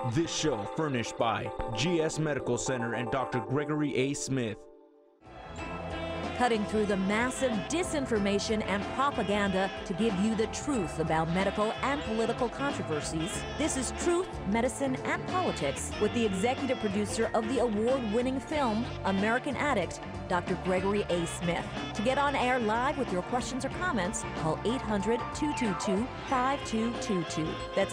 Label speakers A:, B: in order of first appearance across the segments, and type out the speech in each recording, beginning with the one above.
A: This show furnished by GS Medical Center and Dr. Gregory A. Smith.
B: Cutting through the massive disinformation and propaganda to give you the truth about medical and political controversies. This is Truth, Medicine, and Politics with the executive producer of the award-winning film, American Addict, Dr. Gregory A. Smith. To get on air live with your questions or comments, call 800-222-5222. That's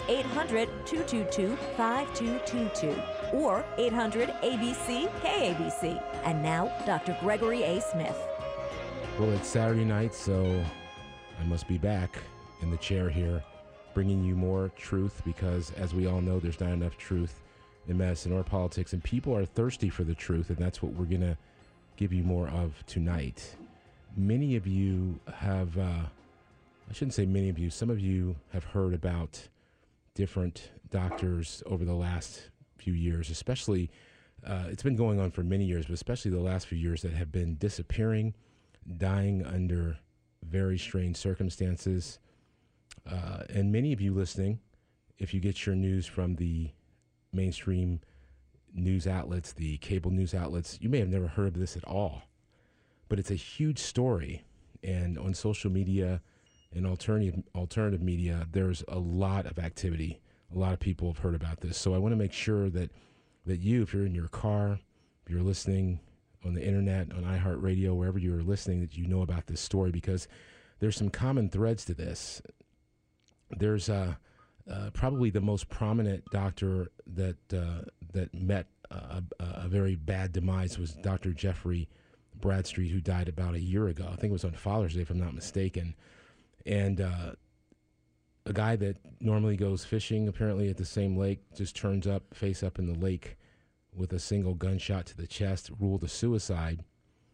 B: 800-222-5222. Or 800-ABC-KABC. And now, Dr. Gregory A. Smith.
C: Well, it's Saturday night, so I must be back in the chair here, bringing you more truth because, as we all know, there's not enough truth in medicine or politics, and people are thirsty for the truth, and that's what we're going to give you more of tonight. Many of you have, I shouldn't say many of you, some of you have heard about different doctors over the last few years, especially, it's been going on for many years, but especially the last few years that have been disappearing, dying under very strange circumstances. And many of you listening, if you get your news from the mainstream news outlets, the cable news outlets, you may have never heard of this at all. But it's a huge story. And on social media and alternative media, there's a lot of activity. A lot of people have heard about this. So I want to make sure that you, if you're in your car, if you're listening on the internet, on iHeartRadio, wherever you're listening, that you know about this story, because there's some common threads to this. There's probably the most prominent doctor that met a very bad demise was Dr. Jeffrey Bradstreet, who died about a year ago. I think it was on Father's Day, if I'm not mistaken. And a guy that normally goes fishing, apparently at the same lake, just turns up, face up in the lake, with a single gunshot to the chest, ruled a suicide.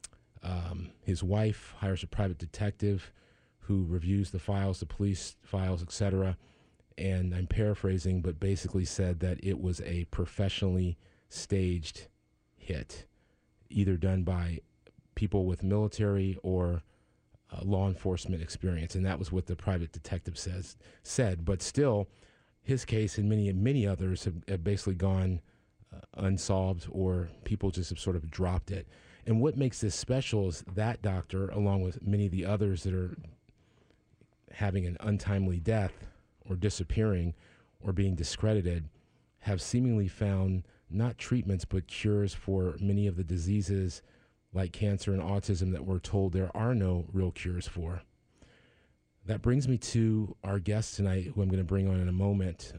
C: His wife hires a private detective who reviews the files, the police files, etc. And I'm paraphrasing, but basically said that it was a professionally staged hit, either done by people with military or law enforcement experience. And that was what the private detective said. But still, his case and many others have basically gone unsolved, or people just have sort of dropped it. And what makes this special is that doctor, along with many of the others that are having an untimely death or disappearing or being discredited, have seemingly found not treatments but cures for many of the diseases like cancer and autism that we're told there are no real cures for. That brings me to our guest tonight, who I'm going to bring on in a moment.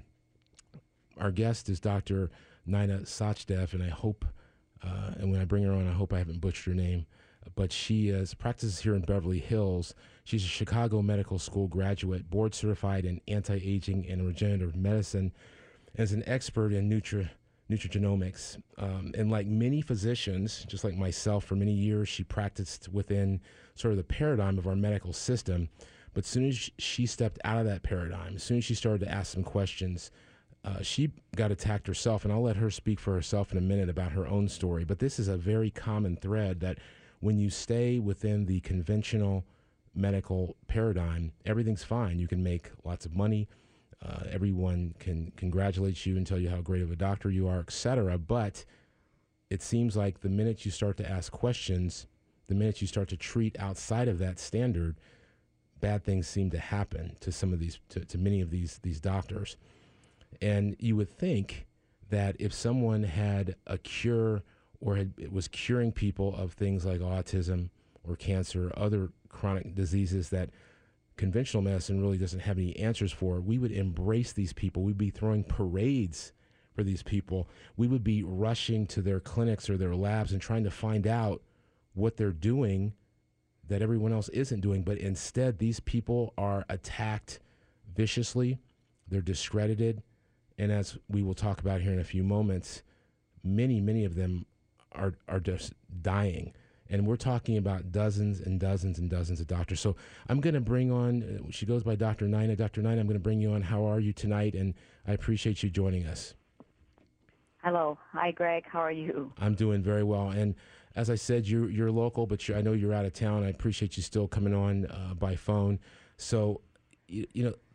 C: Our guest is Dr. Nina Sachdev, and I hope, and when I bring her on, I hope I haven't butchered her name, but she practices here in Beverly Hills. She's a Chicago Medical School graduate, board certified in anti-aging and regenerative medicine, and is an expert in nutrigenomics. And like many physicians, just like myself, for many years, she practiced within sort of the paradigm of our medical system. But as soon as she stepped out of that paradigm, as soon as she started to ask some questions, she got attacked herself, and I'll let her speak for herself in a minute about her own story. But this is a very common thread that when you stay within the conventional medical paradigm, everything's fine. You can make lots of money. Everyone can congratulate you and tell you how great of a doctor you are, etc. But it seems like the minute you start to ask questions, the minute you start to treat outside of that standard, bad things seem to happen to some of these, to many of these doctors. And you would think that if someone had a cure or was curing people of things like autism or cancer, other chronic diseases that conventional medicine really doesn't have any answers for, we would embrace these people. We'd be throwing parades for these people. We would be rushing to their clinics or their labs and trying to find out what they're doing that everyone else isn't doing. But instead, these people are attacked viciously. They're discredited. And as we will talk about here in a few moments, many of them are just dying. And we're talking about dozens and dozens and dozens of doctors. So I'm going to bring on, she goes by Dr. Nina. Dr. Nina, I'm going to bring you on. How are you tonight? And I appreciate you joining us.
D: Hello. Hi, Greg. How are you?
C: I'm doing very well. And as I said, you're local, but I know you're out of town. I appreciate you still coming on by phone. So, you know,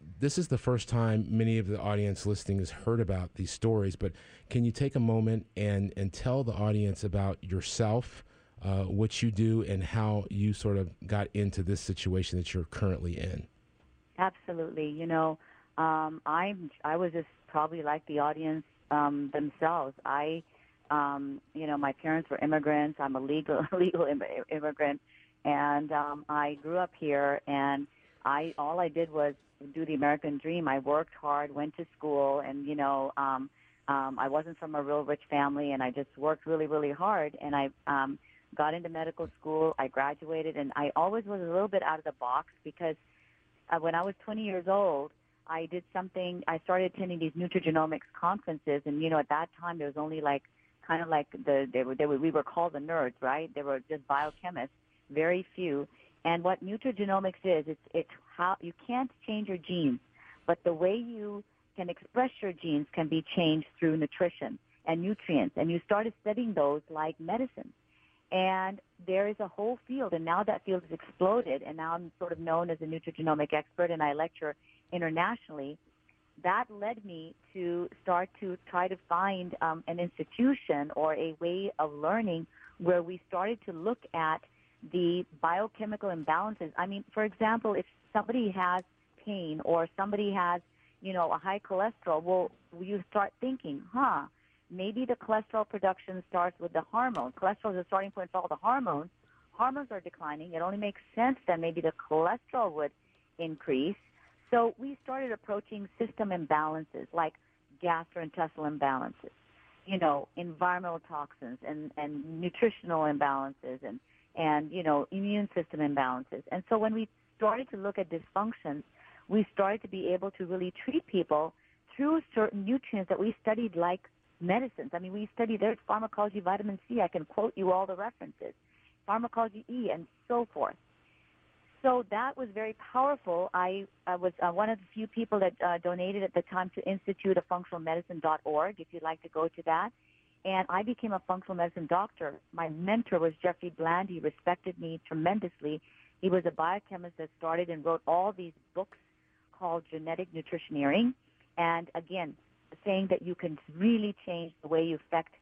C: this is the first time many of the audience listening has heard about these stories, but can you take a moment and tell the audience about yourself, what you do, and how you sort of got into this situation that you're currently in?
D: Absolutely. I was just probably like the audience themselves. My parents were immigrants. I'm a legal immigrant, and I grew up here. And all I did was do the American dream. I worked hard, went to school, and I wasn't from a real rich family, and I just worked really, really hard. And I got into medical school. I graduated, and I always was a little bit out of the box because when I was 20 years old, I did something. I started attending these nutrigenomics conferences, and at that time there was only we were called the nerds, right? They were just biochemists, very few. And what nutrigenomics is, it's how you can't change your genes, but the way you can express your genes can be changed through nutrition and nutrients. And you started studying those like medicine. And there is a whole field, and now that field has exploded, and now I'm sort of known as a nutrigenomic expert, and I lecture internationally. That led me to start to try to find an institution or a way of learning where we started to look at the biochemical imbalances. I mean, for example, if somebody has pain or somebody has, a high cholesterol, well, you start thinking, maybe the cholesterol production starts with the hormones. Cholesterol is the starting point for all the hormones. Hormones are declining. It only makes sense that maybe the cholesterol would increase. So we started approaching system imbalances like gastrointestinal imbalances, environmental toxins and nutritional imbalances and immune system imbalances. And so when we started to look at dysfunctions, we started to be able to really treat people through certain nutrients that we studied like medicines. I mean, we studied there's pharmacology, vitamin C. I can quote you all the references, pharmacology E, and so forth. So that was very powerful. I was one of the few people that donated at the time to Institute of Functional Medicine.org, if you'd like to go to that. And I became a functional medicine doctor. My mentor was Jeffrey Bland. He respected me tremendously. He was a biochemist that started and wrote all these books called Genetic Nutritioneering. And again, saying that you can really change the way you affect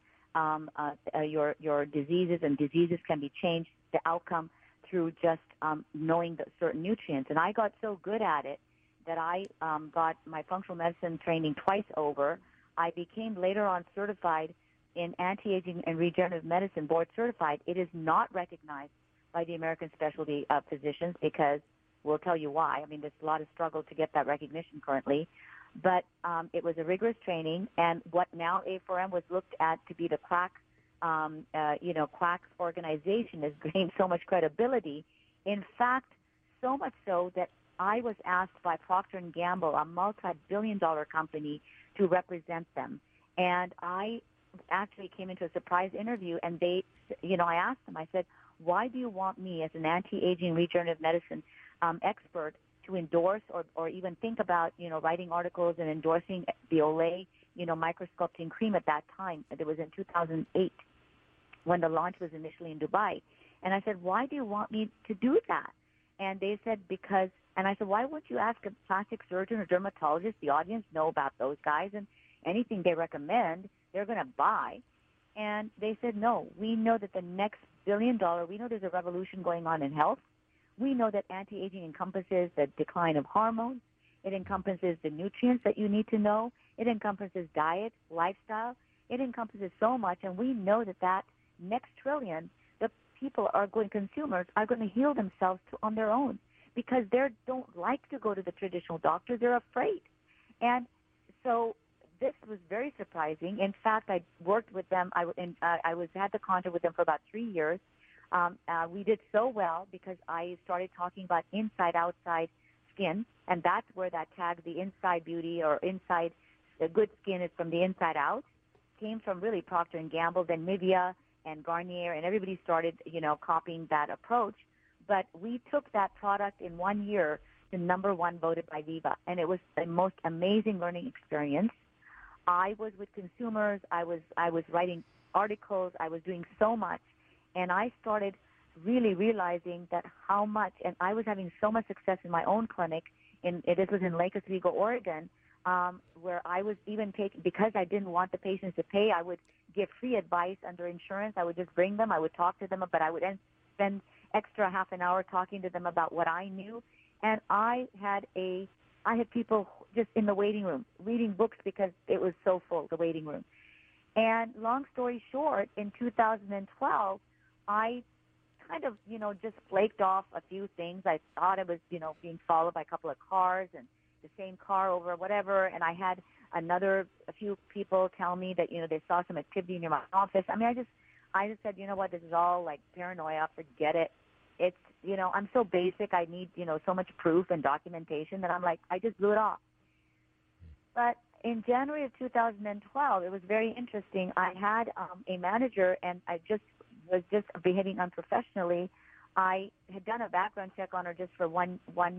D: your diseases, and diseases can be changed, the outcome, through just knowing the certain nutrients. And I got so good at it that I got my functional medicine training twice over. I became later on certified in anti-aging and regenerative medicine, board certified. It is not recognized by the American specialty physicians because we'll tell you why. I mean, there's a lot of struggle to get that recognition currently. But it was a rigorous training, and what now A4M was looked at to be the quack organization has gained so much credibility. In fact, so much so that I was asked by Procter & Gamble, a multi-billion-dollar company, to represent them. And I actually came into a surprise interview, and I asked them, I said, why do you want me as an anti-aging regenerative medicine expert to endorse or even think about, writing articles and endorsing the Olay, microsculpting cream at that time? It was in 2008 when the launch was initially in Dubai. And I said, why do you want me to do that? And they said, because, and I said, why wouldn't you ask a plastic surgeon or dermatologist? The audience know about those guys, and anything they recommend, they're going to buy. And they said, no, we know that the next $1 billion, we know there's a revolution going on in health. We know that anti-aging encompasses the decline of hormones. It encompasses the nutrients that you need to know. It encompasses diet, lifestyle. It encompasses so much, and we know that next trillion, the consumers are going to heal themselves on their own because they don't like to go to the traditional doctor. They're afraid. And so this was very surprising. In fact, I worked with them. I had the contract with them for about 3 years. We did so well because I started talking about inside-outside skin, and that's where that tag, the inside beauty or inside, the good skin is from the inside out, came from really Procter & Gamble, then Nivea and Garnier, and everybody started, copying that approach. But we took that product in 1 year to #1 voted by Viva, and it was the most amazing learning experience. I was with consumers. I was writing articles. I was doing so much. And I started really realizing that how much, and I was having so much success in my own clinic this was in Lake Oswego, Oregon, where I was even taking, because I didn't want the patients to pay, I would give free advice under insurance. I would just bring them. I would talk to them, but I would then spend extra half an hour talking to them about what I knew. And I had people just in the waiting room reading books because it was so full, the waiting room. And long story short, in 2012, I kind of, just flaked off a few things. I thought I was, being followed by a couple of cars and the same car over whatever. And I had a few people tell me that, they saw some activity near my office. I mean, I just said, you know what, this is all like paranoia, forget it. It's, I'm so basic. I need, so much proof and documentation that I'm like, I just blew it off. But in January of 2012, it was very interesting. I had a manager, and I was behaving unprofessionally. I had done a background check on her just for one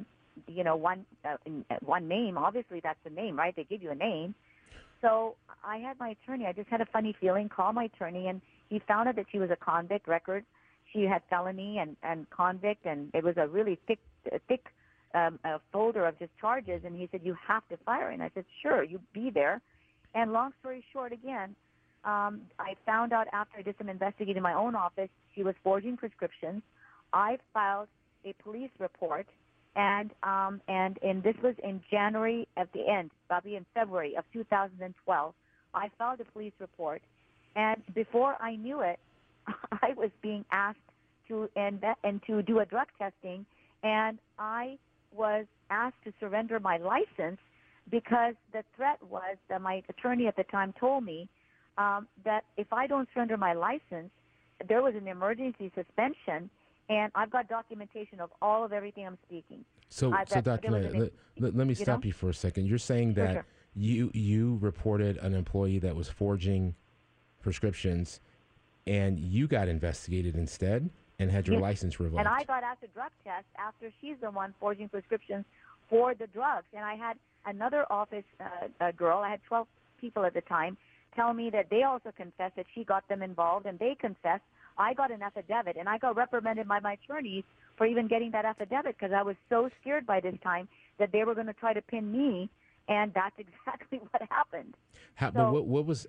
D: name. Obviously, that's the name, right? They give you a name. So I had my attorney. I just had a funny feeling. Call my attorney, and he found out that she was a convict record. She had felony and convict, and it was a really thick folder of just charges. And he said, you have to fire her. And I said, sure, you be there. And long story short, again, I found out after I did some investigating in my own office, she was forging prescriptions. I filed a police report, and this was in January at the end, probably in February of 2012. I filed a police report, and before I knew it, I was being asked to do a drug testing, and I was asked to surrender my license because the threat was that my attorney at the time told me that if I don't surrender my license, there was an emergency suspension, and I've got documentation of all of everything I'm speaking.
C: So Dr. Knight, let me stop you for a second. You're saying that
D: Sure.
C: you reported an employee that was forging prescriptions, and you got investigated instead and had your license revoked.
D: And I got asked a drug test after she's the one forging prescriptions for the drugs. And I had another office girl, I had 12 people at the time, tell me that they also confessed that she got them involved, and they confessed. I got an affidavit, and I got reprimanded by my attorneys for even getting that affidavit because I was so scared by this time that they were going to try to pin me, and that's exactly what happened.
C: But what was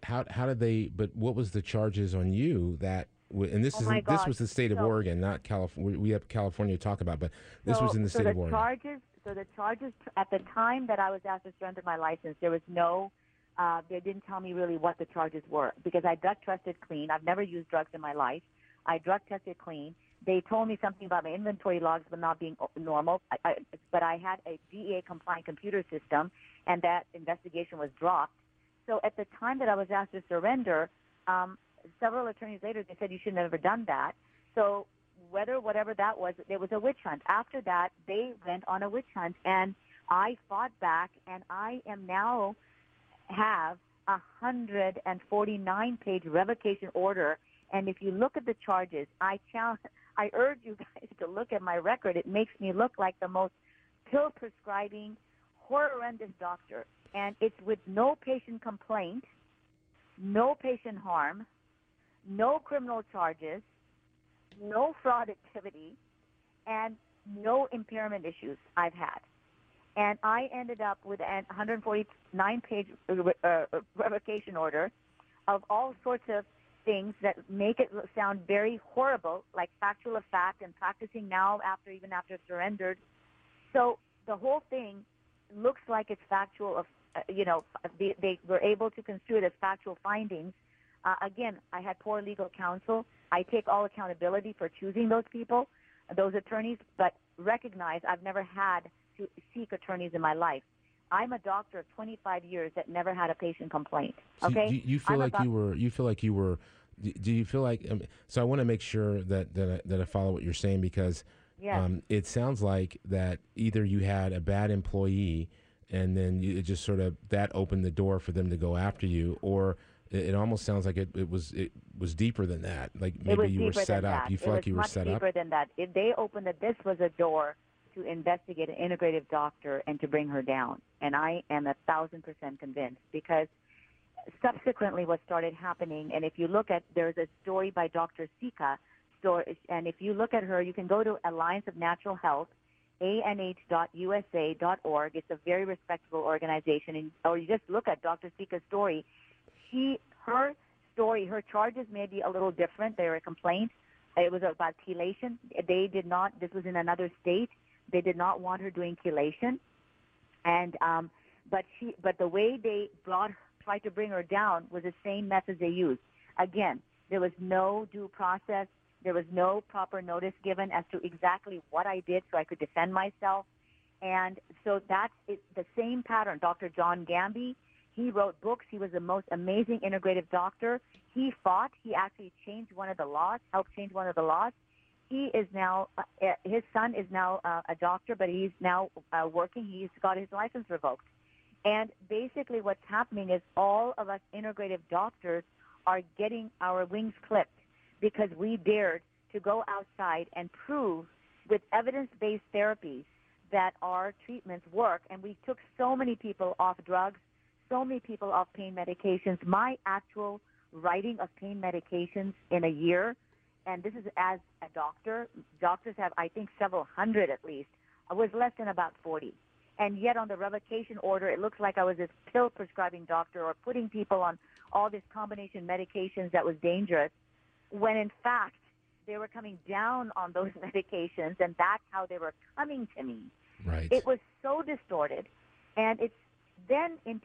C: the charges on you that? And this this was the state of Oregon, not California. We have California to talk about, but this was in the state of Oregon.
D: The charges at the time that I was asked to surrender my license, there was no. They didn't tell me really what the charges were because I drug tested clean. I've never used drugs in my life. I drug tested clean. They told me something about my inventory logs but not being normal. But I had a DEA compliant computer system, and that investigation was dropped. So at the time that I was asked to surrender, several attorneys later, they said you should have never done that. So whatever that was, there was a witch hunt. After that, they went on a witch hunt, and I fought back, and I am now have a 149-page revocation order. And if you look at the charges, I urge you guys to look at my record. It makes me look like the most pill-prescribing, horrendous doctor. And it's with no patient complaint, no patient harm, no criminal charges, no fraud activity, and no impairment issues I've had. And I ended up with a 149-page revocation order of all sorts of things that make it sound very horrible, like factual of fact and practicing now even after surrendered. So the whole thing looks like it's factual of, they were able to construe it as factual findings. Again, I had poor legal counsel. I take all accountability for choosing those people, those attorneys, but recognize I've never had to seek attorneys in my life. I'm a doctor of 25 years that never had a patient complaint. Okay.
C: Do you feel like you were? Do you feel like? So I want to make sure that I follow what you're saying because it sounds like that either you had a bad employee and then it just sort of that opened the door for them to go after you, or it almost sounds like it was deeper than that. Like maybe you were set up. You feel like you were set up.
D: It was much deeper than that. If they opened it, this was a door to investigate an integrative doctor and to bring her down. And I am 1,000% convinced because subsequently what started happening, and if you look at, there's a story by Dr. Sika, and if you look at her, you can go to Alliance of Natural Health, anh.usa.org. It's a very respectable organization. Or you just look at Dr. Sika's story. Her story, her charges may be a little different. They were a complaint. It was about chelation. They did not, this was in another state. They did not want her doing chelation. And, but the way they tried to bring her down was the same method they used. Again, there was no due process. There was no proper notice given as to exactly what I did so I could defend myself. And so that's the same pattern. Dr. John Gamby, he wrote books. He was the most amazing integrative doctor. He fought. He actually changed one of the laws, helped change one of the laws. He is now, his son is now a doctor, but he's now working. He's got his license revoked. And basically what's happening is all of us integrative doctors are getting our wings clipped because we dared to go outside and prove with evidence-based therapies that our treatments work. And we took so many people off drugs, so many people off pain medications. My actual writing of pain medications in a year, and this is as a doctor, doctors have, I think, several hundred at least, was less than about 40. And yet on the revocation order, it looks like I was this pill-prescribing doctor or putting people on all these combination medications that was dangerous, when in fact they were coming down on those medications, and that's how they were coming to me.
C: Right.
D: It was so distorted. And it's then in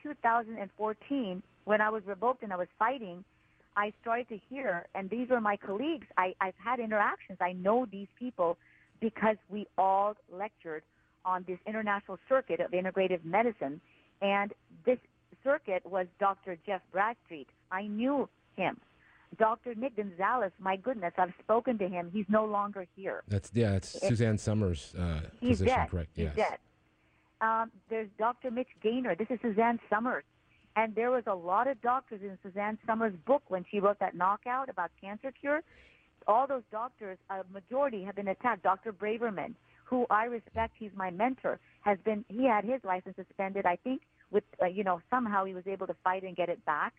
D: 2014, when I was revoked and I was fighting, I started to hear, and these were my colleagues. I've had interactions. I know these people because we all lectured on this international circuit of integrative medicine. And this circuit was Dr. Jeff Bradstreet. I knew him. Dr. Nick Gonzalez, my goodness, I've spoken to him. He's no longer here.
C: It's Suzanne Summers'
D: he's
C: position,
D: dead.
C: correct?
D: He's
C: yes.
D: dead. There's Dr. Mitch Gaynor. This is Suzanne Summers. And there was a lot of doctors in Suzanne Summers' book when she wrote that knockout about cancer cure. All those doctors, a majority have been attacked. Dr. Braverman, who I respect, he's my mentor, he had his license suspended, I think, with, somehow he was able to fight and get it back.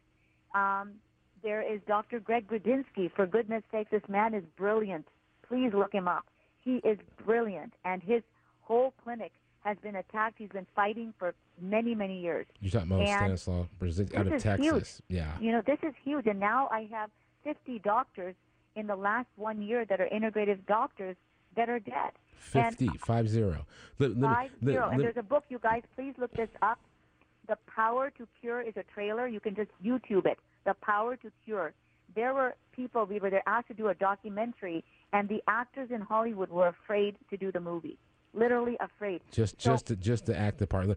D: There is Dr. Greg Grudinsky. For goodness sakes, this man is brilliant. Please look him up. He is brilliant, and his whole clinic has been attacked. He's been fighting for many, many years.
C: You're talking about Stanislaw out of Texas.
D: Huge.
C: Yeah.
D: This is huge, and now I have 50 doctors in the last 1 year that are integrative doctors that are dead.
C: 50.
D: And there's a book, you guys, please look this up. The Power to Cure is a trailer. You can just YouTube it. The Power to Cure. There were people, we were asked to do a documentary, and the actors in Hollywood were afraid to do the movie. Literally afraid.
C: Just to act the part.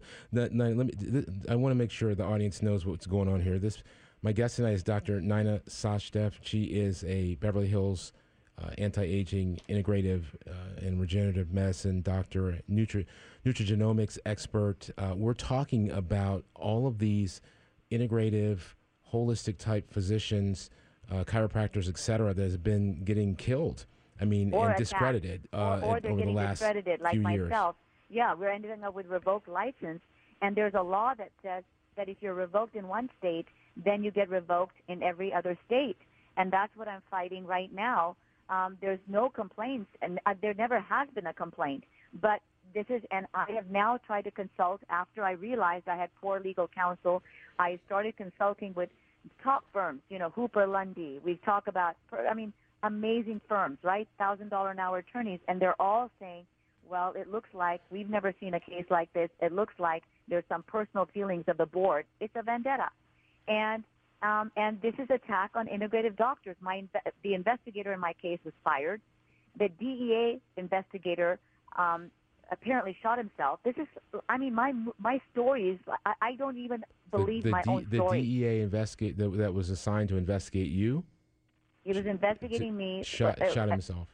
C: I want to make sure the audience knows what's going on here. My guest tonight is Dr. Nina Sachdev. She is a Beverly Hills anti-aging, integrative, and regenerative medicine doctor, nutrigenomics expert. We're talking about all of these integrative, holistic type physicians, chiropractors, et cetera, that has been getting killed. I mean, and discredited
D: or they're
C: over
D: getting
C: the last
D: discredited, like
C: few
D: myself.
C: years.
D: Yeah, we're ending up with revoked license, and there's a law that says that if you're revoked in one state, then you get revoked in every other state, and that's what I'm fighting right now. There's no complaints, and there never has been a complaint, but and I have now tried to consult after I realized I had poor legal counsel. I started consulting with top firms, Hooper Lundy. We talk about, amazing firms, right? $1,000 an hour attorneys, and they're all saying, well, it looks like we've never seen a case like this. It looks like there's some personal feelings of the board. It's a vendetta. And this is attack on integrative doctors. The investigator in my case was fired. The DEA investigator apparently shot himself. This is, my story is, I don't even believe my own story.
C: The DEA investigator that was assigned to investigate you?
D: He was investigating me.
C: Shot himself.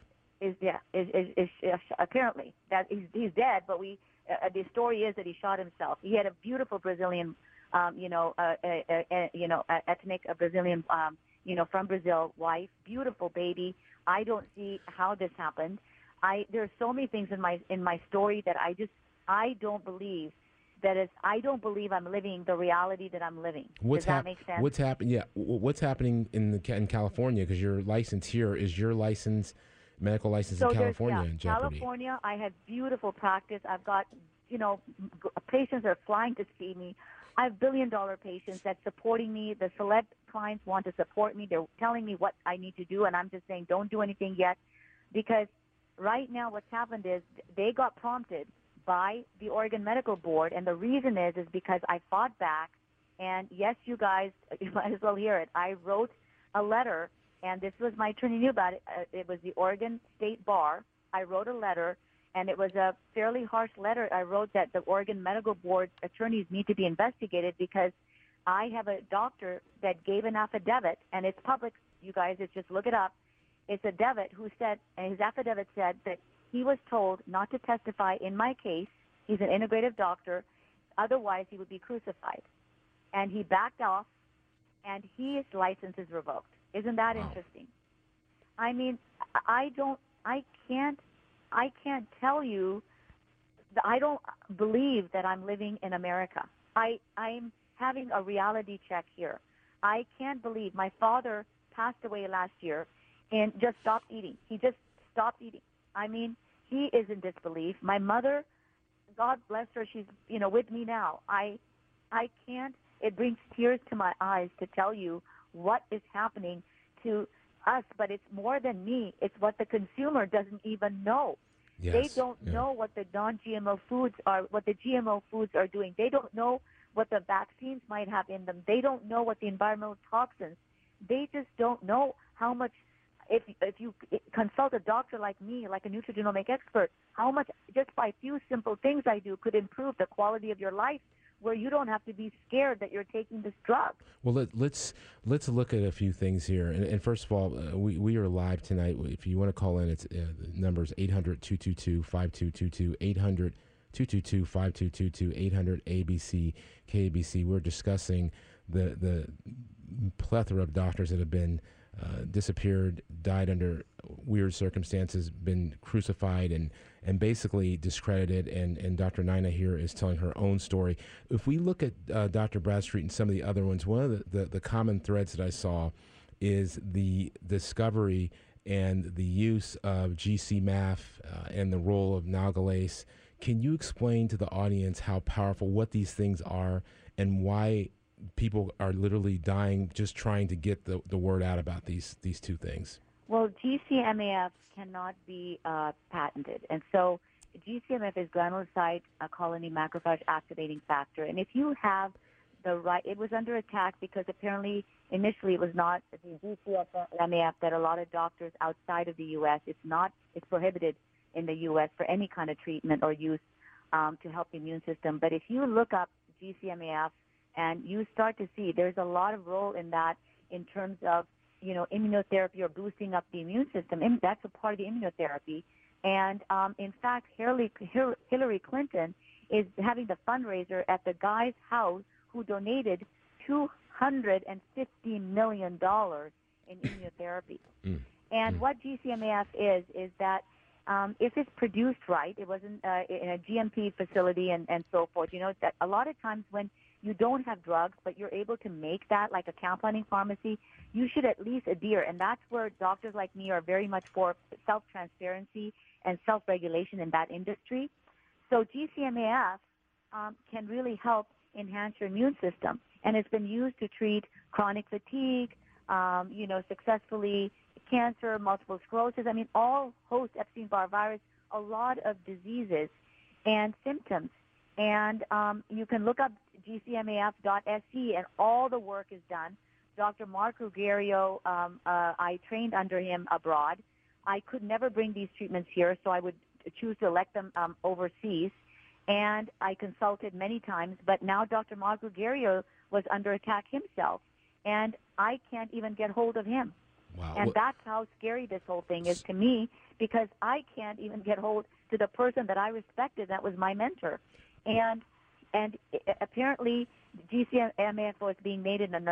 D: Apparently that he's dead, but the story is that he shot himself. He had a beautiful Brazilian, ethnic Brazilian, from Brazil wife, beautiful baby. I don't see how this happened. There are so many things in my story that I don't believe. I don't believe I'm living the reality that I'm living. Does that make sense?
C: What's happening in California? Because your license here is your license medical license
D: So
C: in California in jeopardy.
D: California, I have beautiful practice. I've got, patients are flying to see me. I have billion-dollar patients that's supporting me. The select clients want to support me. They're telling me what I need to do, and I'm just saying don't do anything yet, because right now what's happened is they got prompted by the Oregon Medical Board, and the reason is because I fought back. And yes, you guys, you might as well hear it. I wrote a letter, and this was my attorney knew about it. It was the Oregon State Bar. I wrote a letter, and it was a fairly harsh letter. I wrote that the Oregon Medical Board attorneys need to be investigated because I have a doctor that gave an affidavit, and it's public, you guys, just look it up. It's a Devitt who said, and his affidavit said that he was told not to testify in my case. He's an integrative doctor. Otherwise, he would be crucified. And he backed off, and his license is revoked. Isn't that interesting? I mean, I can't tell you, I don't believe that I'm living in America. I'm having a reality check here. I can't believe my father passed away last year and just stopped eating. He just stopped eating. I mean, he is in disbelief. My mother, God bless her, she's, with me now. I can't. It brings tears to my eyes to tell you what is happening to us, but it's more than me. It's what the consumer doesn't even know.
C: Yes.
D: They don't know what the non-GMO foods are, what the GMO foods are doing. They don't know what the vaccines might have in them. They don't know what the environmental toxins. They just don't know how much. If you consult a doctor like me, like a nutrigenomic expert, how much just by a few simple things I do could improve the quality of your life, where you don't have to be scared that you're taking this drug. Well,
C: let's look at a few things here. And first of all, we are live tonight. If you want to call in, it's the number is 800-222-5222, 800-222-5222, 800-ABC, KABC. We're discussing the plethora of doctors that have been disappeared, died under weird circumstances, been crucified and basically discredited, and Dr. Nina here is telling her own story. If we look at Dr. Bradstreet and some of the other ones, one of the common threads that I saw is the discovery and the use of GC-MAF and the role of Nalgalase. Can you explain to the audience how powerful, what these things are, and why people are literally dying just trying to get the word out about these two things?
D: Well, GC-MAF cannot be patented. And so GC-MAF is granulocyte colony macrophage activating factor. And if you have the right, it was under attack because apparently initially it was not the GC-MAF that a lot of doctors outside of the U.S., it's prohibited in the U.S. for any kind of treatment or use to help the immune system. But if you look up GC-MAF, and you start to see there's a lot of role in that in terms of, immunotherapy or boosting up the immune system. And that's a part of the immunotherapy. And in fact, Hillary Clinton is having the fundraiser at the guy's house who donated $250 million in immunotherapy. And what GC-MAF is that if it's produced right, it wasn't in a GMP facility and so forth. That a lot of times when you don't have drugs, but you're able to make that like a compounding pharmacy, you should at least adhere. And that's where doctors like me are very much for self-transparency and self-regulation in that industry. So GC-MAF can really help enhance your immune system. And it's been used to treat chronic fatigue, successfully cancer, multiple sclerosis. I mean, all host Epstein-Barr virus, a lot of diseases and symptoms. And you can look up gcmaf.sc, and all the work is done. Dr. Mark Ruggiero, I trained under him abroad. I could never bring these treatments here, so I would choose to elect them overseas. And I consulted many times, but now Dr. Mark Ruggiero was under attack himself, and I can't even get hold of him.
C: Wow.
D: And that's how scary this whole thing is to me, because I can't even get hold to the person that I respected that was my mentor. And apparently GC-MAF was being made in a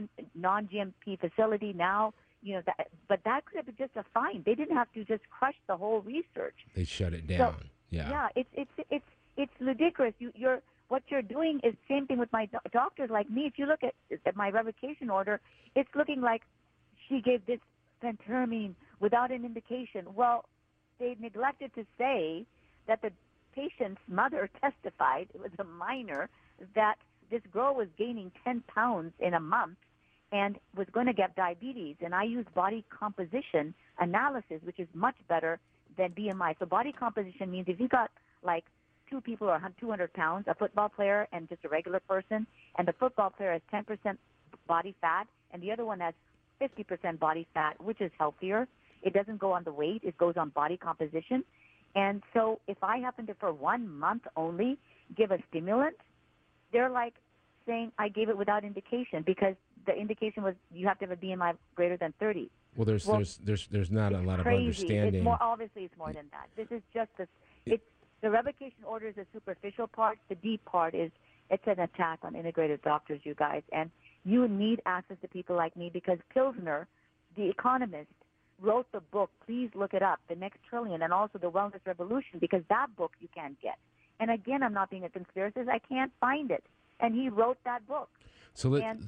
D: non-GMP facility now, but that could have been just a fine. They didn't have to just crush the whole research.
C: They shut it down.
D: So,
C: yeah,
D: it's ludicrous. What you're doing is same thing with my doctors like me. If you look at my revocation order, it's looking like she gave this phentermine without an indication. Well, they neglected to say that the patient's mother testified, it was a minor, that this girl was gaining 10 pounds in a month and was going to get diabetes. And I used body composition analysis, which is much better than BMI. So body composition means if you got like two people or 200 pounds, a football player and just a regular person, and the football player has 10% body fat and the other one has 50% body fat, which is healthier. It doesn't go on the weight. It goes on body composition. And so if I happen to, for 1 month only, give a stimulant, they're like saying I gave it without indication because the indication was you have to have a BMI greater than 30.
C: Well, there's not a lot of understanding.
D: Obviously, it's more than that. This is just the revocation order is the superficial part. The deep part is it's an attack on integrated doctors, you guys. And you need access to people like me because Pilsner, the economist, wrote the book, please look it up, The Next Trillion, and also The Wellness Revolution, because that book you can't get. And again, I'm not being a conspiracist. I can't find it. And he wrote that book.
C: So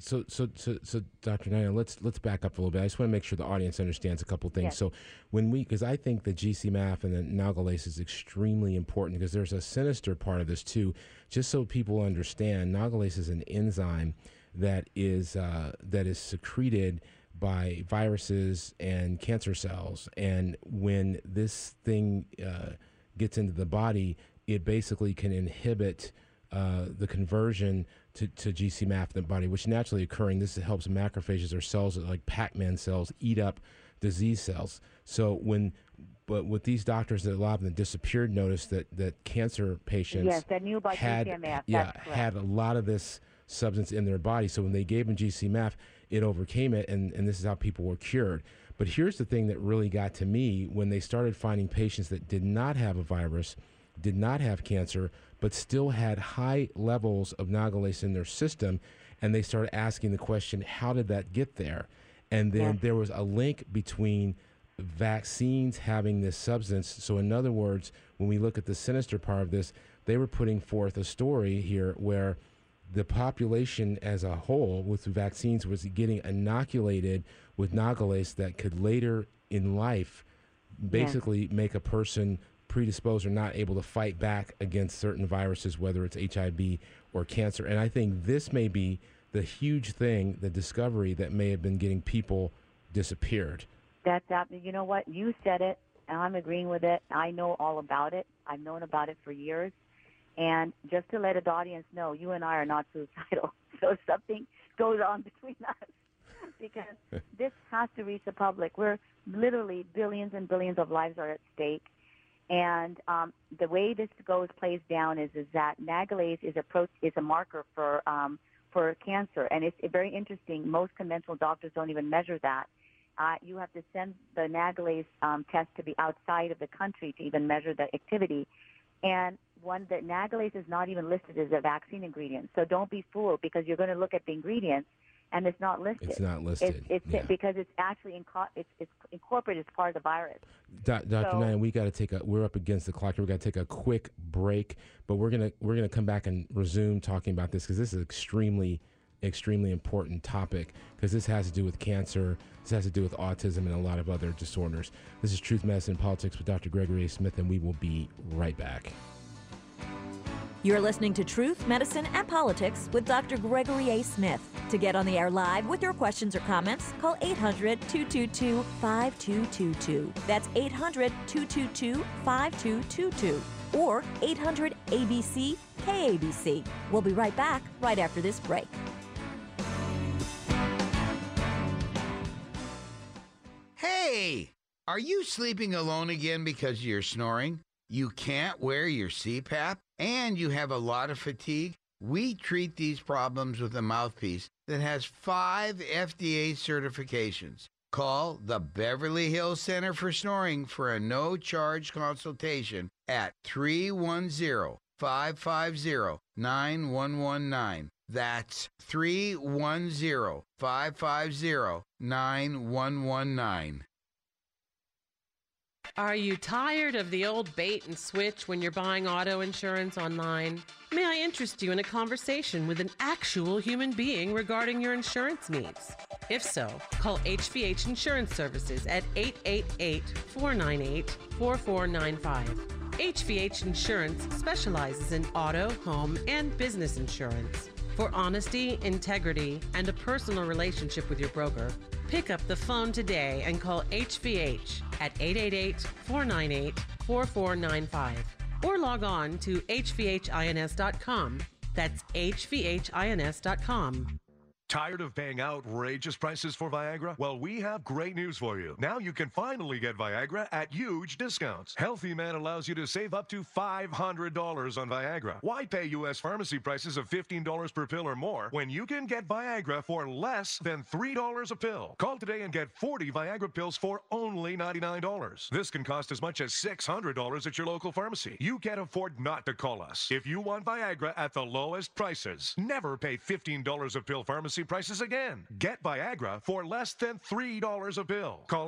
C: Dr. Naina, let's back up a little bit. I just want to make sure the audience understands a couple things.
D: Yes.
C: So because I think the GC-MAF and the Nagalase is extremely important because there's a sinister part of this too. Just so people understand, Nagalase is an enzyme that is secreted by viruses and cancer cells, and when this thing gets into the body, it basically can inhibit the conversion to GC-MAF in the body, which naturally occurring. This helps macrophages or cells like Pac-Man cells eat up disease cells. So but with these doctors that a lot of them disappeared, noticed that cancer patients
D: that knew about GC-MAF,
C: had a lot of this substance in their body. So when they gave them GC-MAF, it overcame it, and this is how people were cured. But here's the thing that really got to me when they started finding patients that did not have a virus, did not have cancer, but still had high levels of Nagalase in their system, and they started asking the question, how did that get there? And then there was a link between vaccines having this substance. So in other words, when we look at the sinister part of this, they were putting forth a story here where the population as a whole with vaccines was getting inoculated with Nagalase that could later in life basically make a person predisposed or not able to fight back against certain viruses, whether it's HIV or cancer. And I think this may be the huge thing, the discovery that may have been getting people disappeared.
D: You know what? You said it, and I'm agreeing with it. I know all about it. I've known about it for years. And just to let the audience know, you and I are not suicidal. So if something goes on between us, because this has to reach the public. We're literally billions and billions of lives are at stake. And the way this plays down is that Nagalase is a marker for cancer. And it's very interesting. Most conventional doctors don't even measure that. You have to send the Nagalase test to be outside of the country to even measure the activity. And the Nagalase is not even listed as a vaccine ingredient. So don't be fooled because you're going to look at the ingredients and it's not listed.
C: It's not listed.
D: It's because it's actually it's incorporated as part of the virus.
C: Dr. Naina, we're up against the clock here. We got to take a quick break, but we're gonna come back and resume talking about this because this is extremely important topic because this has to do with cancer, this has to do with autism and a lot of other disorders. This is Truth, Medicine, and Politics with Dr. Gregory A. Smith, and we will be right back.
B: You're listening to Truth, Medicine, and Politics with Dr. Gregory A. Smith. To get on the air live with your questions or comments, call 800-222-5222. That's 800-222-5222 or 800-ABC-KABC. We'll be right back right after this break.
E: Hey, are you sleeping alone again because you're snoring? You can't wear your CPAP and you have a lot of fatigue? We treat these problems with a mouthpiece that has 5 FDA certifications. Call the Beverly Hills Center for Snoring for a no-charge consultation at 310-550-9119. That's 310-550-9119.
F: Are you tired of the old bait and switch when you're buying auto insurance online? May I interest you in a conversation with an actual human being regarding your insurance needs? If so, call HVH Insurance Services at 888-498-4495. HVH Insurance specializes in auto, home, and business insurance. For honesty, integrity, and a personal relationship with your broker, pick up the phone today and call HVH at 888-498-4495 or log on to hvhins.com. That's hvhins.com.
G: Tired of paying outrageous prices for Viagra? Well, we have great news for you. Now you can finally get Viagra at huge discounts. Healthy Man allows you to save up to $500 on Viagra. Why pay U.S. pharmacy prices of $15 per pill or more when you can get Viagra for less than $3 a pill? Call today and get 40 Viagra pills for only $99. This can cost as much as $600 at your local pharmacy. You can't afford not to call us. If you want Viagra at the lowest prices, never pay $15 a pill pharmacy prices again. Get Viagra for less than $3 a pill. Call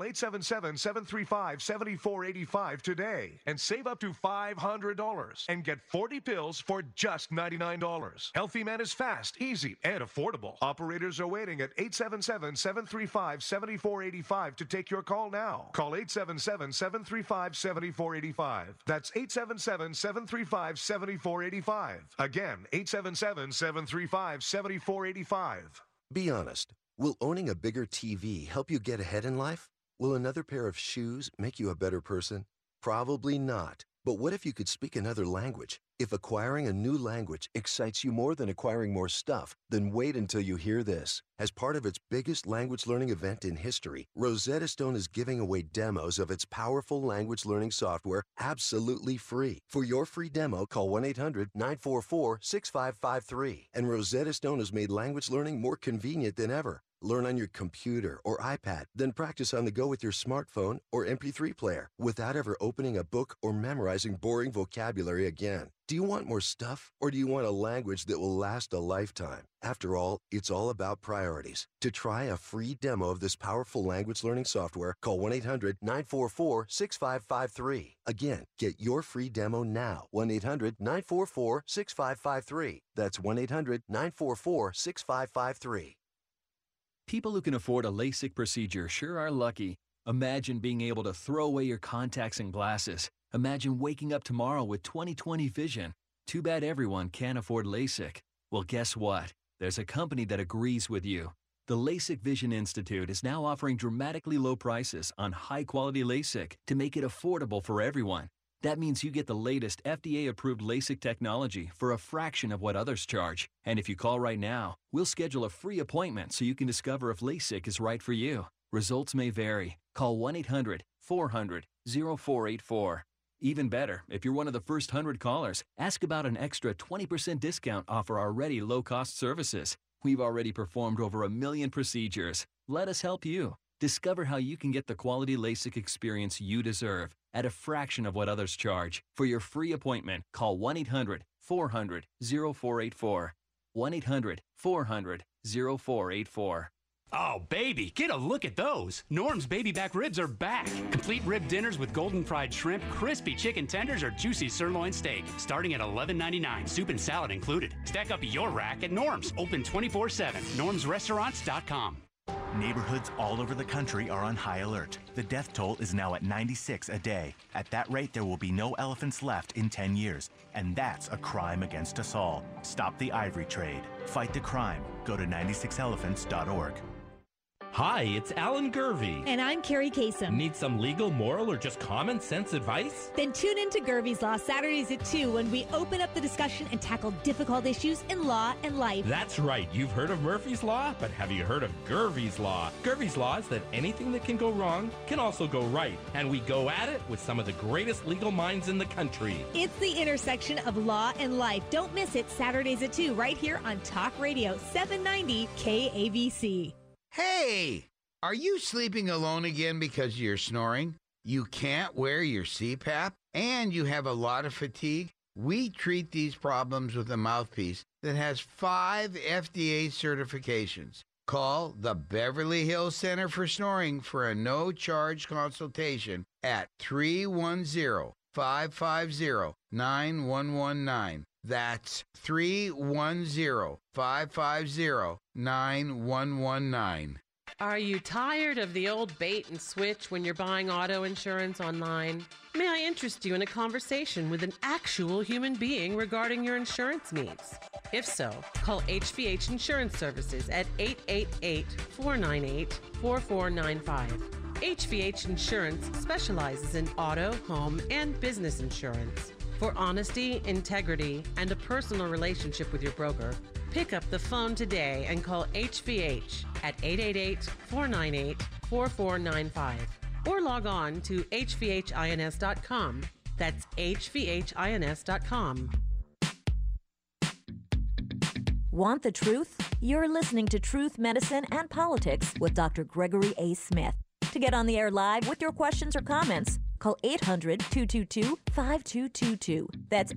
G: 877-735-7485 today and save up to $500 and get 40 pills for just $99. Healthy Man is fast, easy, and affordable. Operators are waiting at 877-735-7485 to take your call now. Call 877-735-7485. That's 877-735-7485. Again, 877-735-7485.
H: Be honest. Will owning a bigger TV help you get ahead in life? Will another pair of shoes make you a better person? Probably not. But what if you could speak another language? If acquiring a new language excites you more than acquiring more stuff, then wait until you hear this. As part of its biggest language learning event in history, Rosetta Stone is giving away demos of its powerful language learning software absolutely free. For your free demo, call 1-800-944-6553. And Rosetta Stone has made language learning more convenient than ever. Learn on your computer or iPad, then practice on the go with your smartphone or MP3 player without ever opening a book or memorizing boring vocabulary again. Do you want more stuff, or do you want a language that will last a lifetime? After all, it's all about priorities. To try a free demo of this powerful language learning software, call 1-800-944-6553. Again, get your free demo now. 1-800-944-6553. That's 1-800-944-6553.
I: People who can afford a LASIK procedure sure are lucky. Imagine being able to throw away your contacts and glasses. Imagine waking up tomorrow with 20/20 vision. Too bad everyone can't afford LASIK. Well, guess what? There's a company that agrees with you. The LASIK Vision Institute is now offering dramatically low prices on high-quality LASIK to make it affordable for everyone. That means you get the latest FDA-approved LASIK technology for a fraction of what others charge. And if you call right now, we'll schedule a free appointment so you can discover if LASIK is right for you. Results may vary. Call 1-800-400-0484. Even better, if you're one of the first 100 callers, ask about an extra 20% discount off our already low-cost services. We've already performed over 1 million procedures. Let us help you. Discover how you can get the quality LASIK experience you deserve at a fraction of what others charge. For your free appointment, call 1-800-400-0484. 1-800-400-0484.
J: Oh, baby, get a look at those. Norm's baby back ribs are back. Complete rib dinners with golden fried shrimp, crispy chicken tenders, or juicy sirloin steak. Starting at $11.99, soup and salad included. Stack up your rack at Norm's. Open 24/7. NormsRestaurants.com.
K: Neighborhoods all over the country are on high alert. The death toll is now at 96 a day. At that rate, there will be no elephants left in 10 years. And that's a crime against us all. Stop the ivory trade. Fight the crime. Go to 96elephants.org.
L: Hi, it's Alan Gervey.
M: And I'm Carrie Kasem.
L: Need some legal, moral, or just common sense advice?
M: Then tune in to Gervey's Law Saturdays at 2 when we open up the discussion and tackle difficult issues in law and life.
L: That's right. You've heard of Murphy's Law, but have you heard of Gervey's Law? Gervey's Law is that anything that can go wrong can also go right. And we go at it with some of the greatest legal minds in the country.
M: It's the intersection of law and life. Don't miss it Saturdays at 2 right here on Talk Radio 790 KABC.
E: Hey, are you sleeping alone again because you're snoring? You can't wear your CPAP? And you have a lot of fatigue? We treat these problems with a mouthpiece that has 5 FDA certifications. Call the Beverly Hills Center for Snoring for a no-charge consultation at 310-550-9119. That's 310-550-9119.
F: Are you tired of the old bait and switch when you're buying auto insurance online? May I interest you in a conversation with an actual human being regarding your insurance needs? If so, call HVH Insurance Services at 888-498-4495. HVH Insurance specializes in auto, home, and business insurance. For honesty, integrity, and a personal relationship with your broker, pick up the phone today and call HVH at 888-498-4495 or log on to hvhins.com. That's hvhins.com.
B: Want the truth? You're listening to Truth, Medicine, and Politics with Dr. Gregory A. Smith. To get on the air live with your questions or comments, call 800-222-5222. That's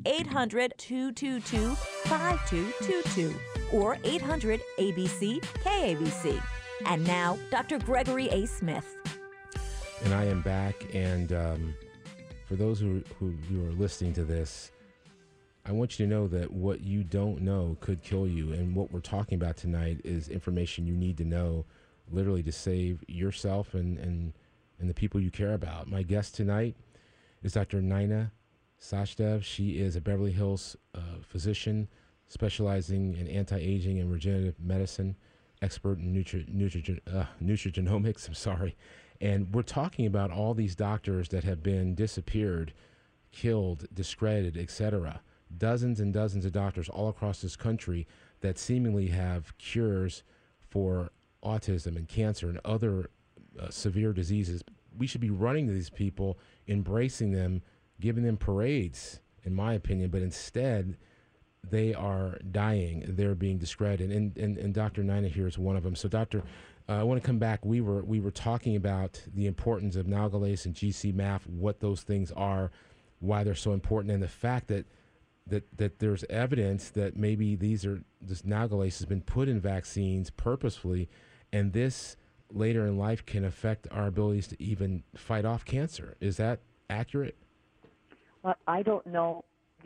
B: 800-222-5222 or 800-ABC-KABC. And now, Dr. Gregory A. Smith.
C: And I am back, and for those who are listening to this, I want you to know that what you don't know could kill you, and what we're talking about tonight is information you need to know, literally to save yourself and the people you care about. My guest tonight is Dr. Naina Sachdev. She is a Beverly Hills physician specializing in anti-aging and regenerative medicine, expert in nutrigenomics. I'm sorry. And we're talking about all these doctors that have been disappeared, killed, discredited, etc. Dozens and dozens of doctors all across this country that seemingly have cures for autism and cancer and other severe diseases. We should be running to these people, embracing them, giving them parades, in my opinion, but instead they are dying. They're being discredited, and Dr. Naina here is one of them. So, Doctor, I want to come back. We were talking about the importance of Nalgalase and GC-MAF, what those things are, why they're so important, and the fact that there's evidence that maybe this Nalgalase has been put in vaccines purposefully, and this later in life can affect our abilities to even fight off cancer. Is that accurate?
D: Well, I don't know.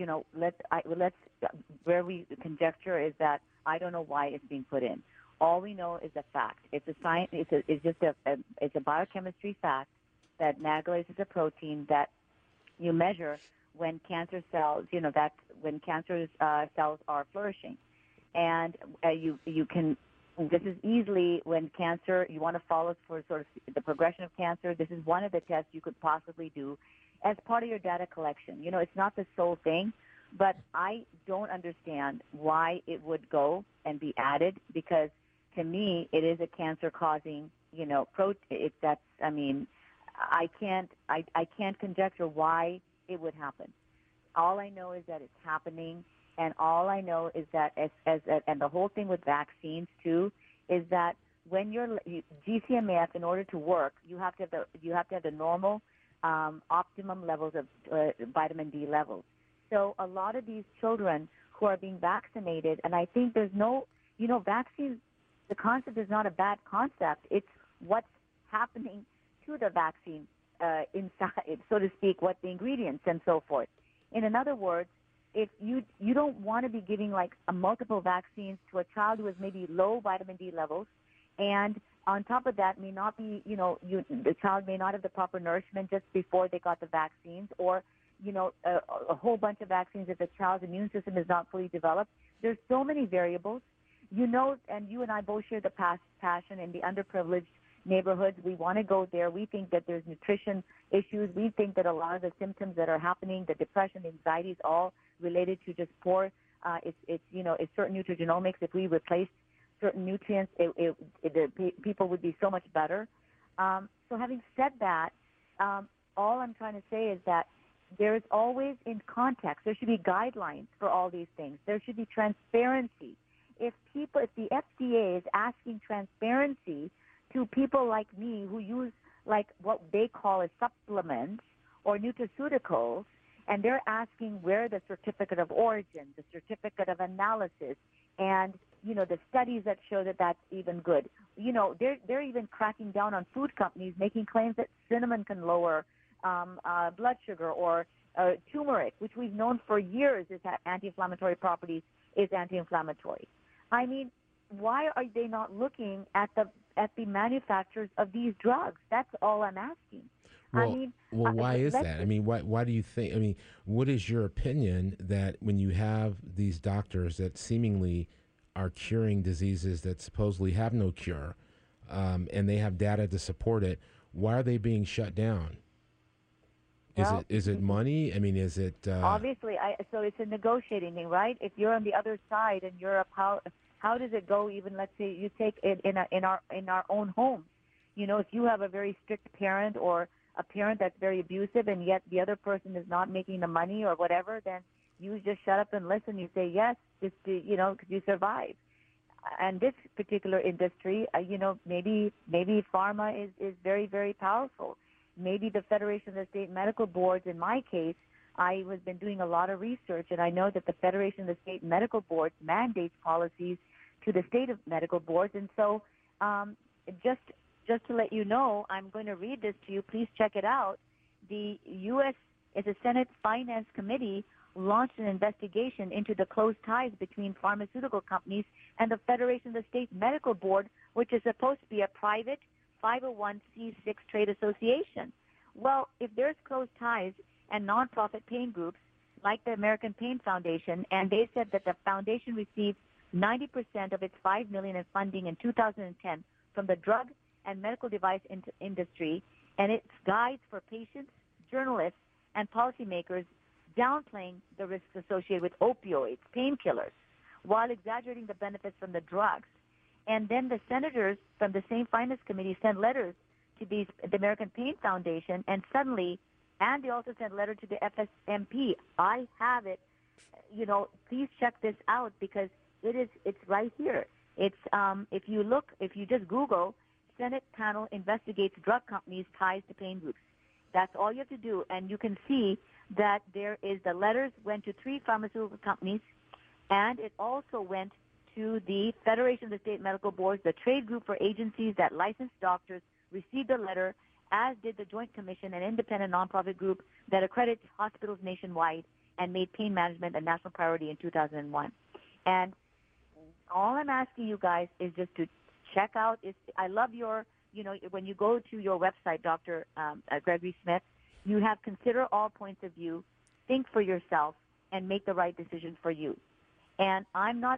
D: Where we conjecture is that I don't know why it's being put in. All we know is a fact. It's a science. It's a biochemistry fact that Nalgalase is a protein that you measure when cancer cells, when cancer cells are flourishing, and you can. This is easily when cancer. You want to follow for sort of the progression of cancer. This is one of the tests you could possibly do as part of your data collection. It's not the sole thing, but I don't understand why it would go and be added, because to me it is a cancer-causing, protein. I can't conjecture why it would happen. All I know is that it's happening, and all I know is that and the whole thing with vaccines too is that when GC-MAF, in order to work, you have to have the normal optimum levels of vitamin D levels. So a lot of these children who are being vaccinated, and I think there's no, vaccines, the concept is not a bad concept. It's what's happening to the vaccine inside, so to speak, what the ingredients and so forth. In other words, if you don't want to be giving like a multiple vaccines to a child who has maybe low vitamin D levels, and on top of that may not be, the child may not have the proper nourishment just before they got the vaccines, or a whole bunch of vaccines if the child's immune system is not fully developed. There's so many variables, and you and I both share the passion in the underprivileged neighborhoods. We want to go there. We think that there's nutrition issues. We think that a lot of the symptoms that are happening, the depression, the anxiety, is all related to just poor. It's certain nutrigenomics. If we replaced certain nutrients, the people would be so much better. So having said that, all I'm trying to say is that there is always in context. There should be guidelines for all these things. There should be transparency. If the FDA is asking transparency to people like me who use like what they call as supplements or nutraceuticals, and they're asking where the certificate of origin, the certificate of analysis, and the studies that show that that's even good. They're even cracking down on food companies making claims that cinnamon can lower blood sugar, or turmeric, which we've known for years is anti-inflammatory properties, is anti-inflammatory. I mean, why are they not looking at the at the manufacturers of these drugs. That's all I'm asking.
C: Well, why is that? I mean, why do you think? I mean, what is your opinion that when you have these doctors that seemingly are curing diseases that supposedly have no cure, and they have data to support it, why are they being shut down?
D: Well,
C: is it money? I mean, is it
D: obviously? So it's a negotiating thing, right? If you're on the other side and you're how does it go? Even let's say you take it in our own homes. You know, if you have a very strict parent or a parent that's very abusive, and yet the other person is not making the money or whatever, then you just shut up and listen. You say yes, just to, you know, because you survive. And this particular industry, you know, maybe pharma is very, very powerful. Maybe the Federation of the State Medical Boards, in my case, I was been doing a lot of research, and I know that the Federation of the State Medical Boards mandates policies to the state of medical boards. And so just to let you know, I'm going to read this to you. Please check it out. The U.S. is a Senate Finance Committee launched an investigation into the close ties between pharmaceutical companies and the Federation of the State Medical Board, which is supposed to be a private 501c6 trade association. Well, if there's close ties and nonprofit pain groups like the American Pain Foundation, and they said that the foundation received 90% of its $5 million in funding in 2010 from the drug and medical device industry, and its guides for patients, journalists, and policymakers downplaying the risks associated with opioids, painkillers, while exaggerating the benefits from the drugs. And then the senators from the same finance committee sent letters to the American Pain Foundation, and they also sent a letter to the FSMP. I have it. You know, please check this out because it's right here. It's if you just Google Senate panel investigates drug companies' ties to pain groups. That's all you have to do, and you can see that the letters went to 3 pharmaceutical companies, and it also went to the Federation of the State Medical Boards, the trade group for agencies that license doctors, received a letter, as did the Joint Commission, an independent nonprofit group that accredits hospitals nationwide and made pain management a national priority in 2001. And all I'm asking you guys is just to check out. I love when you go to your website, Dr. Gregory Smith, you have consider all points of view, think for yourself, and make the right decision for you. And I'm not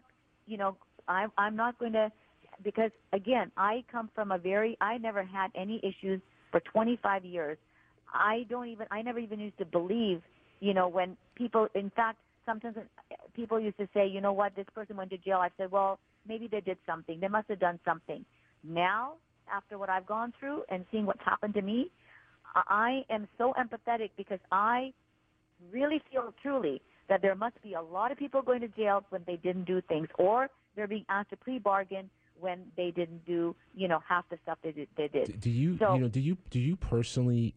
D: going to, because again, I come from I never had any issues for 25 years. I never even used to believe, when people, in fact, sometimes people used to say, you know what, this person went to jail. I said, well, maybe they did something. They must have done something. Now, after what I've gone through and seeing what's happened to me, I am so empathetic because I really feel truly that there must be a lot of people going to jail when they didn't do things, or they're being asked to plea bargain when they didn't do, half the stuff they did.
C: Do you personally?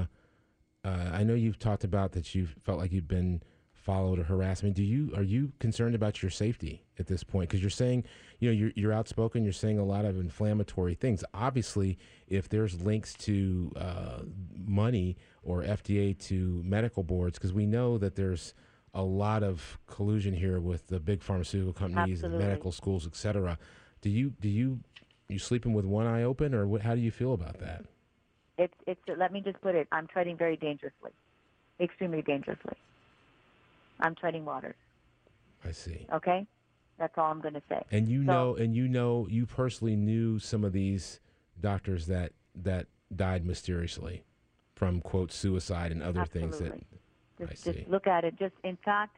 C: I know you've talked about that you felt like you've been followed or harassed. I mean, are you concerned about your safety at this point? Because you're saying, you're outspoken. You're saying a lot of inflammatory things. Obviously, if there's links to money or FDA to medical boards, because we know that there's a lot of collusion here with the big pharmaceutical companies and medical schools, et cetera. Do you sleeping with one eye open, or how do you feel about that?
D: It's let me just put it. I'm treading very dangerously, extremely dangerously. I'm treading waters.
C: I see.
D: Okay, that's all I'm going to say.
C: And you personally knew some of these doctors that died mysteriously from, quote, suicide and other things that. Just
D: look at it. Just in fact,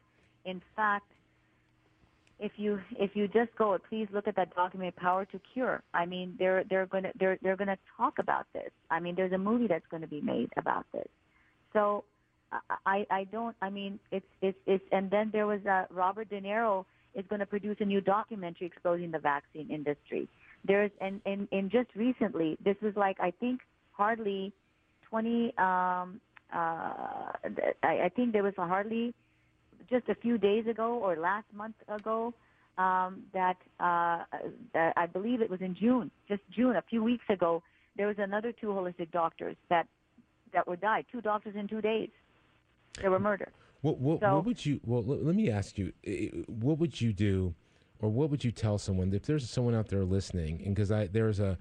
D: if you just go, please look at that document, Power to Cure. I mean, they're gonna talk about this. I mean, there's a movie that's going to be made about this. So it's and then there was Robert De Niro is going to produce a new documentary exposing the vaccine industry. There's and just recently, this was like I think hardly 20. I think there was hardly just a few days ago or last month ago that I believe it was in June, a few weeks ago, there was another 2 holistic doctors that were died, 2 doctors in 2 days. They were murdered.
C: What would you? Well, let me ask you. What would you do, or what would you tell someone if there's someone out there listening? And because there's a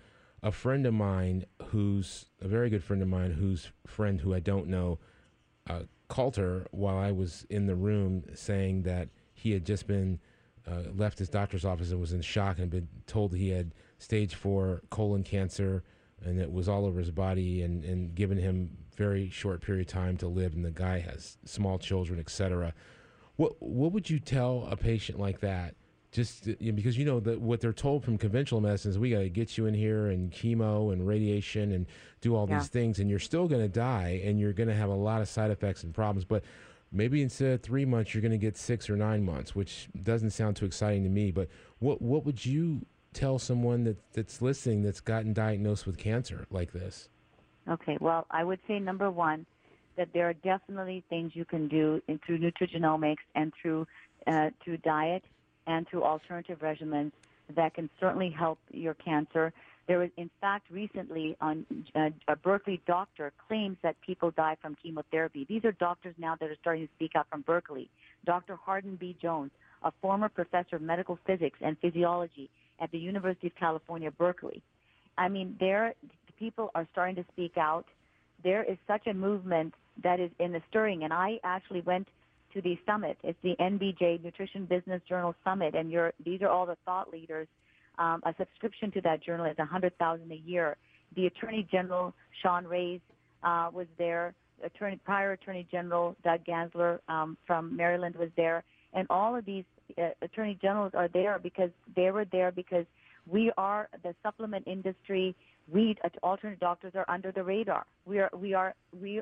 C: a friend of mine who's a very good friend of mine whose friend who I don't know called her while I was in the room saying that he had just been left his doctor's office and was in shock and been told he had stage 4 colon cancer and it was all over his body and given him very short period of time to live, and the guy has small children, etc. What would you tell a patient like that? Just because you know that what they're told from conventional medicine is we got to get you in here and chemo and radiation and do all these things, and you're still going to die and you're going to have a lot of side effects and problems. But maybe instead of 3 months, you're going to get 6 or 9 months, which doesn't sound too exciting to me. But what would you tell someone that's listening that's gotten diagnosed with cancer like this?
D: Okay, well, I would say number one, that there are definitely things you can do through nutrigenomics and through diet and through alternative regimens that can certainly help your cancer. There was, in fact, recently a Berkeley doctor claims that people die from chemotherapy. These are doctors now that are starting to speak out from Berkeley. Dr. Hardin B. Jones, a former professor of medical physics and physiology at the University of California, Berkeley. I mean, people are starting to speak out. There is such a movement that is in the stirring, and I actually went to the summit. It's the NBJ Nutrition Business Journal Summit, and these are all the thought leaders. A subscription to that journal is $100,000 a year. The Attorney General Sean Reyes was there. Prior Attorney General Doug Gansler from Maryland was there, and all of these attorney generals are there because they were there because we are the supplement industry. We alternate doctors are under the radar. We are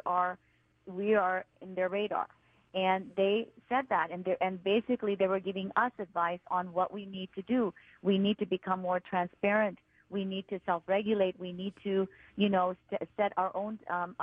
D: in their radar. And they said that, and basically they were giving us advice on what we need to do. We need to become more transparent. We need to self-regulate. We need to, set our own,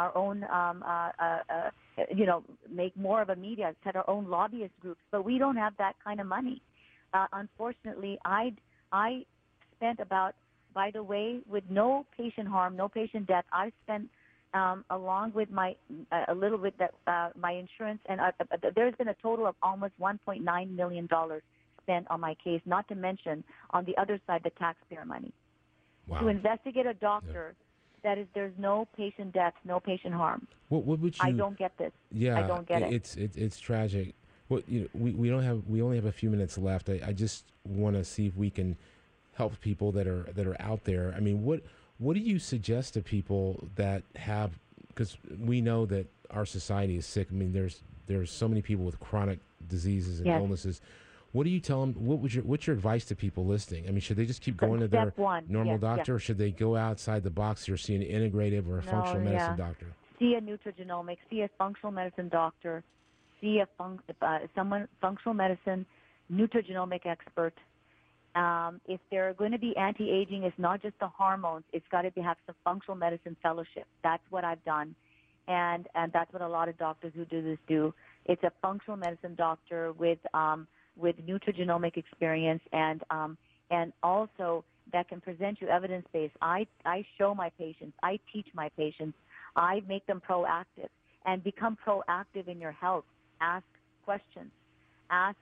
D: make more of a media, set our own lobbyist groups. But we don't have that kind of money. Unfortunately, I spent about, by the way, with no patient harm, no patient death, I've spent along with my a little bit that my insurance, and there's been a total of almost $1.9 million spent on my case, not to mention on the other side the taxpayer money. Wow. To investigate a doctor, that is, there's no patient death, no patient harm.
C: What would you?
D: I don't get this.
C: Yeah,
D: I don't get it.
C: It's tragic. Well, we only have a few minutes left. I just want to see if we can help people that are out there. I mean, what do you suggest to people that have, because we know that our society is sick. I mean, there's so many people with chronic diseases and illnesses. What do you tell them? What's your advice to people listening? I mean, should they just keep going to their normal doctor, or should they go outside the box or see an integrative or a functional medicine doctor?
D: See a nutrigenomics, see a functional medicine doctor, see a functional medicine nutrigenomic expert. If they're going to be anti-aging, it's not just the hormones. It's got to have some functional medicine fellowship. That's what I've done, and that's what a lot of doctors who do this do. It's a functional medicine doctor with nutrigenomic experience and also that can present you evidence-based. I show my patients. I teach my patients. I make them proactive and become proactive in your health. Ask questions. Ask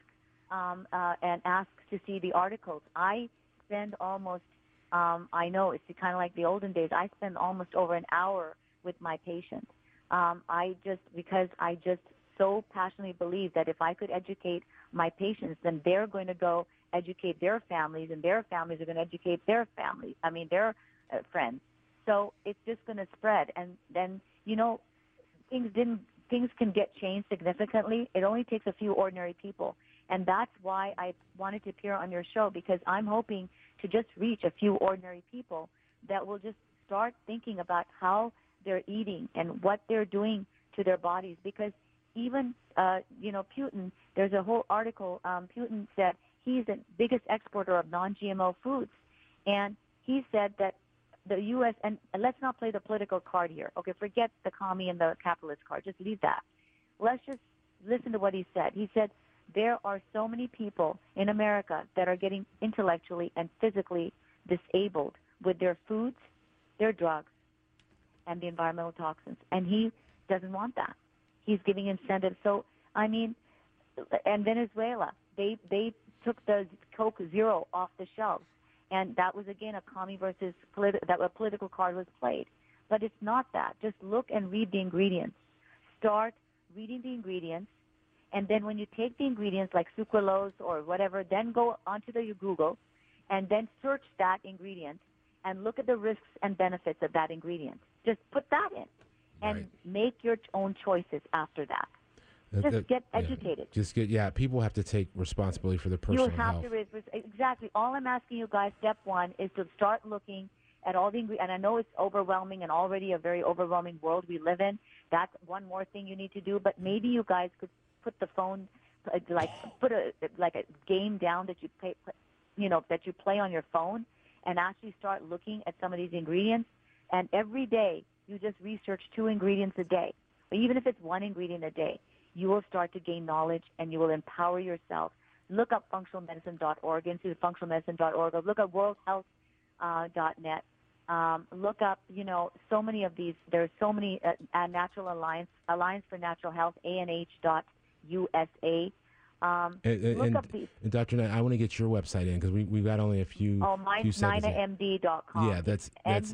D: to see the articles. I spend almost, I know it's kind of like the olden days, I spend almost over an hour with my patients. Because I just so passionately believe that if I could educate my patients, then they're going to go educate their families, and their families are going to educate their families, their friends. So it's just going to spread. And then, things can get changed significantly. It only takes a few ordinary people. And that's why I wanted to appear on your show, because I'm hoping to just reach a few ordinary people that will just start thinking about how they're eating and what they're doing to their bodies. Because even, Putin, there's a whole article, Putin said he's the biggest exporter of non-GMO foods. And he said that the U.S., and let's not play the political card here. Okay, forget the commie and the capitalist card. Just leave that. Let's just listen to what he said. He said, there are so many people in America that are getting intellectually and physically disabled with their foods, their drugs, and the environmental toxins. And he doesn't want that. He's giving incentives. So, and Venezuela, they took the Coke Zero off the shelves. And that was, again, a commie versus that a political card was played. But it's not that. Just look and read the ingredients. Start reading the ingredients. And then when you take the ingredients like sucralose or whatever, then go onto your Google and then search that ingredient and look at the risks and benefits of that ingredient. Just put that in and make your own choices after that. Just get educated.
C: People have to take responsibility for their personal health.
D: You have to, exactly. All I'm asking you guys, step one, is to start looking at all the ingredients. And I know it's overwhelming and already a very overwhelming world we live in. That's one more thing you need to do. But maybe you guys could put the phone, put a game down that you play on your phone and actually start looking at some of these ingredients. And every day you just research 2 ingredients a day. But even if it's 1 ingredient a day, you will start to gain knowledge and you will empower yourself. Look up functionalmedicine.org, institutefunctionalmedicine.org. Look up worldhealth.net. Look up, so many of these. There's so many Natural Alliance for Natural Health, ANH.USA. Look up these.
C: And Dr. Knight, I want to get your website in because we've got only a few.
D: Oh, mine's NinaMD.com.
C: Yeah, that's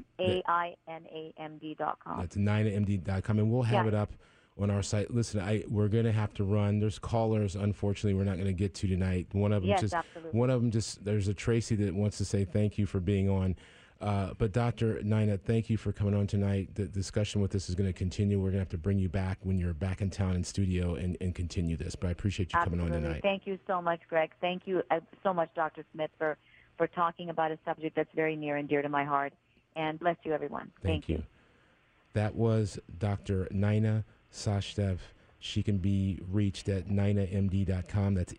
D: NAINAMD.com.
C: That's NinaMD.com, and we'll have it up on our site. Listen, we're going to have to run. There's callers, unfortunately, we're not going to get to tonight. One of them there's a Tracy that wants to say thank you for being on. But Dr. Nina, thank you for coming on tonight. The discussion with this is going to continue. We're going to have to bring you back when you're back in town in studio and continue this. But I appreciate you coming on tonight.
D: Thank you so much, Greg. Thank you so much, Dr. Smith, for talking about a subject that's very near and dear to my heart. And bless you, everyone. Thank you.
C: That was Dr. Nina Sachdev. She can be reached at NinaMD.com. That's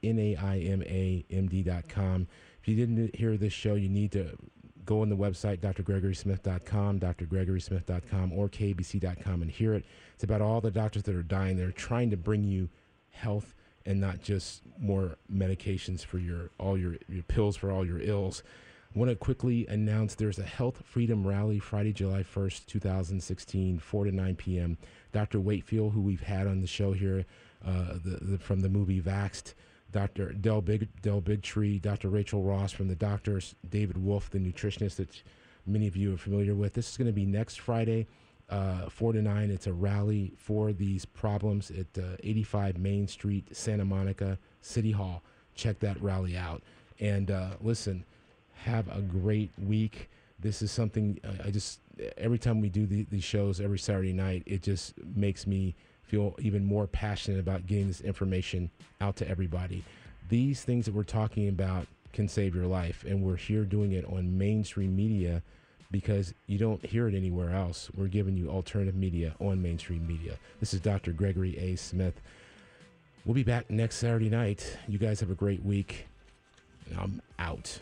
C: NAIMAMD.com. If you didn't hear this show, you need to go on the website, drgregorysmith.com, drgregorysmith.com, or kbc.com and hear it. It's about all the doctors that are dying. They're trying to bring you health and not just more medications for all your pills for all your ills. I want to quickly announce there's a Health Freedom Rally Friday, July 1st, 2016, 4 to 9 p.m. Dr. Wakefield, who we've had on the show here from the movie Vaxxed, Dr. Del Bigtree, Dr. Rachel Ross from The Doctors, David Wolf, the nutritionist that many of you are familiar with. This is going to be next Friday, 4 to 9. It's a rally for these problems at 85 Main Street, Santa Monica, City Hall. Check that rally out. And listen, have a great week. This is something every time we do these shows every Saturday night, it just makes me feel even more passionate about getting this information out to everybody. These things that we're talking about can save your life, and we're here doing it on mainstream media because you don't hear it anywhere else. We're giving you alternative media on mainstream media. This is Dr. Gregory A. Smith. We'll be back next Saturday night. You guys have a great week. I'm out.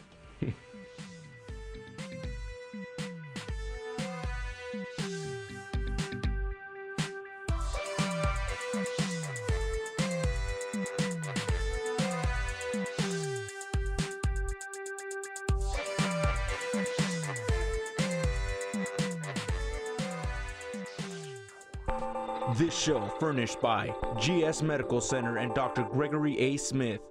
A: This show furnished by GS Medical Center and Dr. Gregory A. Smith.